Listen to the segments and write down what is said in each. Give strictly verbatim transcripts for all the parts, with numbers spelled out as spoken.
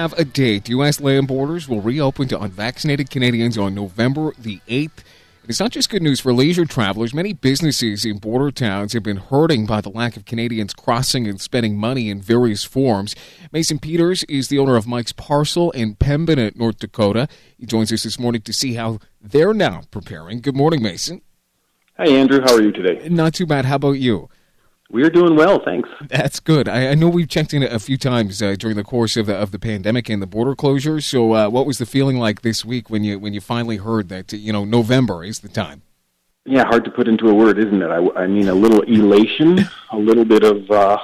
have a date. U S land borders will reopen to unvaccinated Canadians on November the eighth. It's not just good news for leisure travelers. Many businesses in border towns have been hurting by the lack of Canadians crossing and spending money in various forms. Mason Peters is the owner of Mike's Parcel in Pembina, North Dakota. He joins us this morning to see how they're now preparing. Good morning, Mason. Hi, Andrew. How are you today? Not too bad. How about you? We're doing well, thanks. That's good. I, I know we've checked in a few times uh, during the course of the of the pandemic and the border closures. So, uh, what was the feeling like this week when you when you finally heard that you know November is the time? Yeah, hard to put into a word, isn't it? I, I mean, a little elation, a little bit of uh,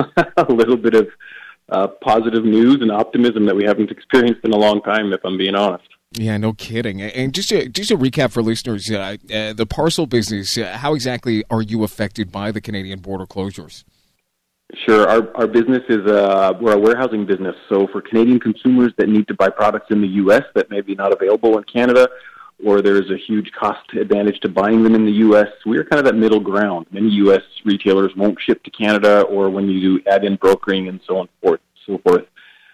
a little bit of uh, positive news and optimism that we haven't experienced in a long time, if I'm being honest. Yeah, no kidding. And just a, just a recap for listeners, uh, uh, the parcel business, uh, how exactly are you affected by the Canadian border closures? Sure. Our our business is uh, we're a warehousing business. So for Canadian consumers that need to buy products in the U S that may be not available in Canada, or there's a huge cost advantage to buying them in the U S, we're kind of that middle ground. Many U S retailers won't ship to Canada, or when you do add in brokering and so on forth, so forth.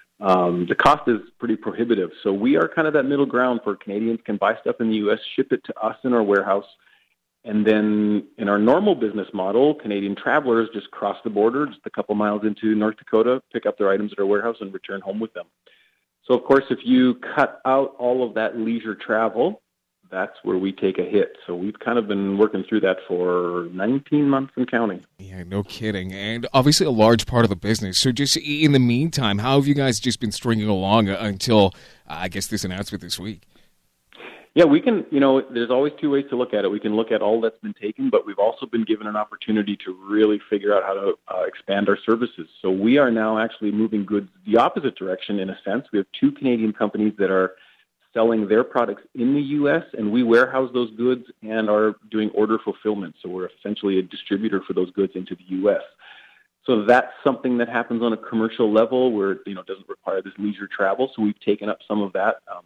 Um, the cost is pretty prohibitive. So we are kind of that middle ground for Canadians can buy stuff in the U S, ship it to us in our warehouse, and then in our normal business model, Canadian travelers just cross the border just a couple miles into North Dakota, pick up their items at our warehouse, and return home with them. So, of course, if you cut out all of that leisure travel, that's where we take a hit. So we've kind of been working through that for nineteen months and counting. Yeah, no kidding. And obviously a large part of the business. So just in the meantime, how have you guys just been stringing along until, uh, I guess, this announcement this week? Yeah, we can, you know, there's always two ways to look at it. We can look at all that's been taken, but we've also been given an opportunity to really figure out how to uh, expand our services. So we are now actually moving goods the opposite direction in a sense. We have two Canadian companies that are selling their products in the U S, and we warehouse those goods and are doing order fulfillment. So we're essentially a distributor for those goods into the U S. So that's something that happens on a commercial level where, you know, it doesn't require this leisure travel. So we've taken up some of that. Um,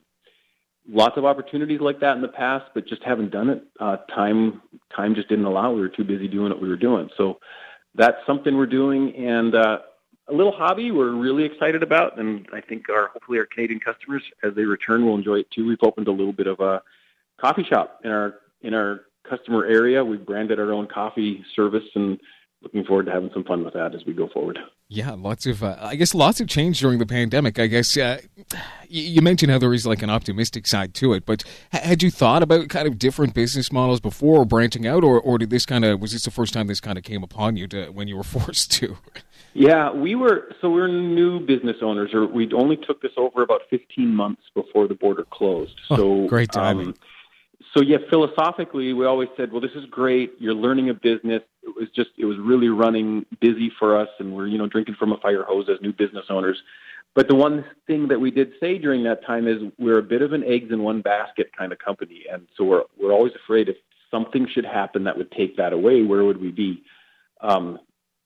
lots of opportunities like that in the past, but just haven't done it. Uh, time time just didn't allow. We were too busy doing what we were doing. So that's something we're doing, and uh, a little hobby we're really excited about, and I think our hopefully our Canadian customers, as they return, will enjoy it too. We've opened a little bit of a coffee shop in our in our customer area. We've branded our own coffee service, and looking forward to having some fun with that as we go forward. Yeah, lots of, uh, I guess, lots of change during the pandemic. I guess uh, you mentioned how there is like an optimistic side to it, but had you thought about kind of different business models before or branching out, or, or did this kind of, was this the first time this kind of came upon you to, when you were forced to? Yeah, we were, so we're new business owners, or we only took this over about fifteen months before the border closed. Oh, so great timing. Um, so yeah, philosophically, we always said, well, this is great. You're learning a business. It was just, it was really running busy for us, and we're, you know, drinking from a fire hose as new business owners. But the one thing that we did say during that time is we're a bit of an eggs in one basket kind of company. And so we're, we're always afraid if something should happen that would take that away, where would we be? Um,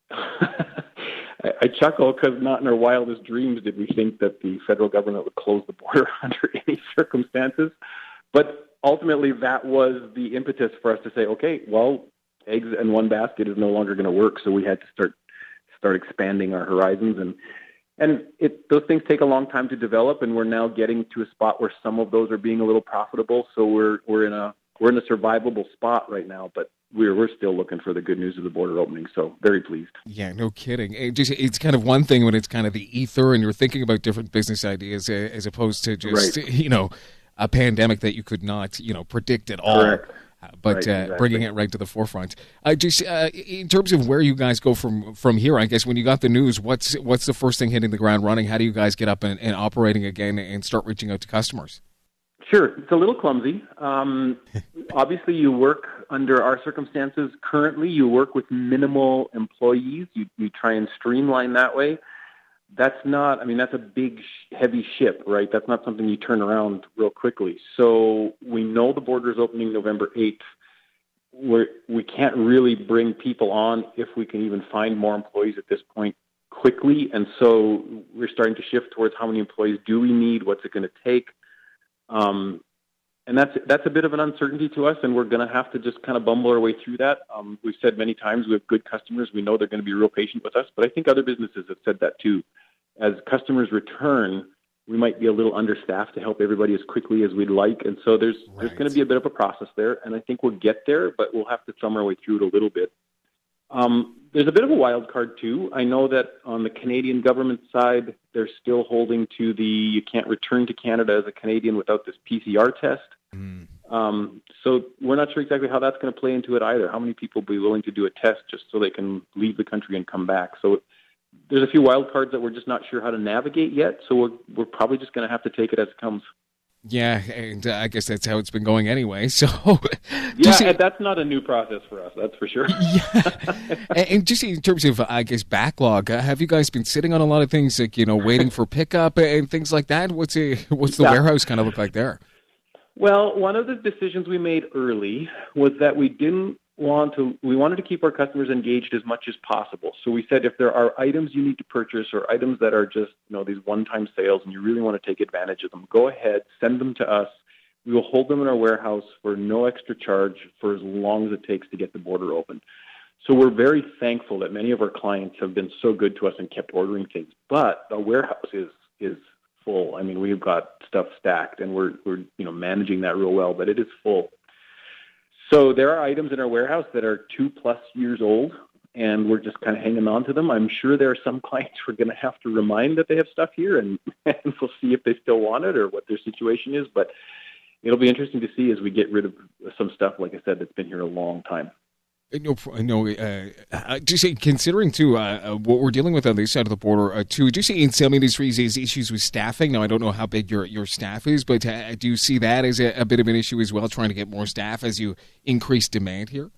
I, I chuckle because not in our wildest dreams did we think that the federal government would close the border under any circumstances. But ultimately, that was the impetus for us to say, okay, well, eggs in one basket is no longer going to work. So we had to start start expanding our horizons, and and it, those things take a long time to develop. And we're now getting to a spot where some of those are being a little profitable. So we're we're in a we're in a survivable spot right now, but we're we're still looking for the good news of the border opening. So very pleased. Yeah, no kidding. It just, it's kind of one thing when it's kind of the ether and you're thinking about different business ideas uh, as opposed to just right. you know a pandemic that you could not you know predict at all. Correct. Uh, but right, uh, exactly. bringing it right to the forefront. Uh, just uh, in terms of where you guys go from from here, I guess when you got the news, what's what's the first thing hitting the ground running? How do you guys get up and, and operating again and start reaching out to customers? Sure. It's a little clumsy. Um, obviously, you work under our circumstances. Currently, you work with minimal employees. You, you try and streamline that way. That's not, I mean, that's a big, heavy ship, right? That's not something you turn around real quickly. So we know the border is opening November eighth. We're, we can't really bring people on if we can even find more employees at this point quickly. And so we're starting to shift towards how many employees do we need? What's it going to take? Um, and that's that's a bit of an uncertainty to us, and we're going to have to just kind of bumble our way through that. Um, we've said many times we have good customers. We know they're going to be real patient with us, but I think other businesses have said that too. As customers return, we might be a little understaffed to help everybody as quickly as we'd like. And so there's right. there's going to be a bit of a process there, and I think we'll get there, but we'll have to thumb our way through it a little bit. Um, there's a bit of a wild card, too. I know that on the Canadian government side, they're still holding to the you can't return to Canada as a Canadian without this P C R test. Mm. Um, so we're not sure exactly how that's going to play into it either. How many people will be willing to do a test just so they can leave the country and come back? So there's a few wild cards that we're just not sure how to navigate yet. So we're, we're probably just going to have to take it as it comes. Yeah, and uh, I guess that's how it's been going anyway. So, yeah, see, and that's not a new process for us, that's for sure. Yeah, and, and just in terms of, I guess, backlog, uh, have you guys been sitting on a lot of things, like, you know, waiting for pickup and things like that? What's a, what's the yeah. warehouse kind of look like there? Well, one of the decisions we made early was that we didn't want to, we wanted to keep our customers engaged as much as possible. So we said if there are items you need to purchase or items that are just, you know, these one-time sales and you really want to take advantage of them, go ahead, send them to us. We will hold them in our warehouse for no extra charge for as long as it takes to get the border open. So we're very thankful that many of our clients have been so good to us and kept ordering things. But the warehouse is is full. I mean, we've got stuff stacked and we're we're you know managing that real well, but it is full. So there are items in our warehouse that are two plus years old, and we're just kind of hanging on to them. I'm sure there are some clients we're going to have to remind that they have stuff here, and, and we'll see if they still want it or what their situation is. But it'll be interesting to see as we get rid of some stuff, like I said, that's been here a long time. No, no. Uh, just say, considering too uh, what we're dealing with on this side of the border, uh, too. Do you see in some industries is issues with staffing? Now, I don't know how big your your staff is, but uh, do you see that as a, a bit of an issue as well? Trying to get more staff as you increase demand here.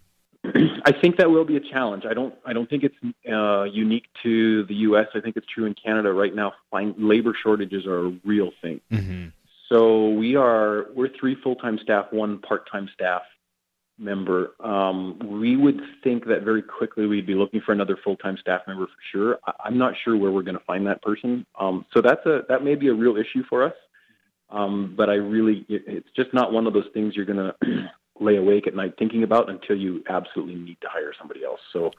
I think that will be a challenge. I don't. I don't think it's uh, unique to the U S. I think it's true in Canada right now. Find labor shortages are a real thing. Mm-hmm. So we are. We're three full-time staff, one part-time staff member. Um, we would think that very quickly we'd be looking for another full-time staff member for sure. I, I'm not sure where we're going to find that person. Um, so that's a that may be a real issue for us. Um, but I really, it, it's just not one of those things you're going to lay awake at night thinking about until you absolutely need to hire somebody else. So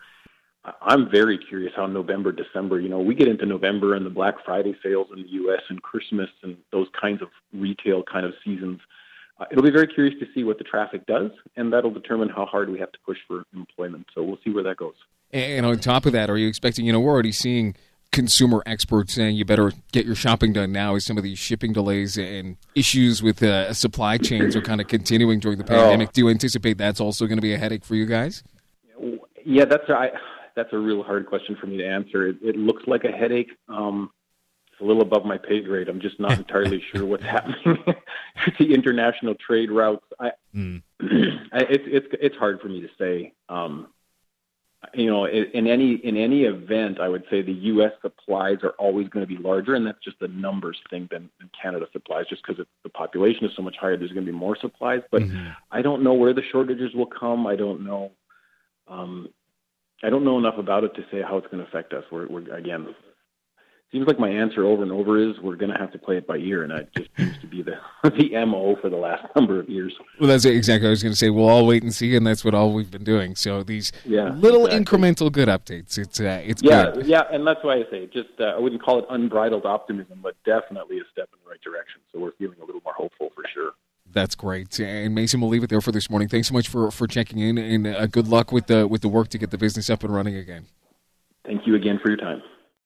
I'm very curious how November, December, you know, we get into November and the Black Friday sales in the U S and Christmas and those kinds of retail kind of seasons. Uh, it'll be very curious to see what the traffic does, and that'll determine how hard we have to push for employment. So we'll see where that goes. And on top of that, are you expecting, you know, we're already seeing consumer experts saying you better get your shopping done now as some of these shipping delays and issues with uh, supply chains are kind of continuing during the pandemic. Oh. Do you anticipate that's also going to be a headache for you guys? Yeah, that's a, that's a real hard question for me to answer. It, it looks like a headache. Um, a little above my pay grade. I'm just not entirely sure what's happening with the international trade routes. I, mm. it's it's it's hard for me to say. Um, you know, in any in any event, I would say the U S supplies are always going to be larger, and that's just a numbers thing than, than Canada supplies. Just because the population is so much higher, there's going to be more supplies. But mm-hmm. I don't know where the shortages will come. I don't know. Um, I don't know enough about it to say how it's going to affect us. We're, we're again. Seems like my answer over and over is we're going to have to play it by ear, and that just seems to be the the M O for the last number of years. Well, that's exactly what I was going to say. We'll all wait and see, and that's what all we've been doing. So these yeah, little exactly. incremental good updates, it's uh, it's yeah, good. Yeah, and that's why I say just uh, I wouldn't call it unbridled optimism, but definitely a step in the right direction. So we're feeling a little more hopeful for sure. That's great. And Mason, we'll leave it there for this morning. Thanks so much for, for checking in, and uh, good luck with the with the work to get the business up and running again. Thank you again for your time.